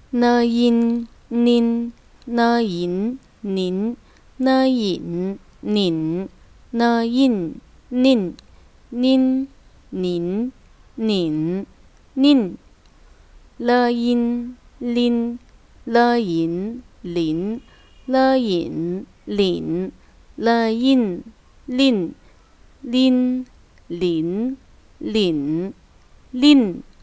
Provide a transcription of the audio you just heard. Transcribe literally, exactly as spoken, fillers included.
呢音您呢银您呢引您呢印宁您您您宁了音林了银林了引领了印令拎领领令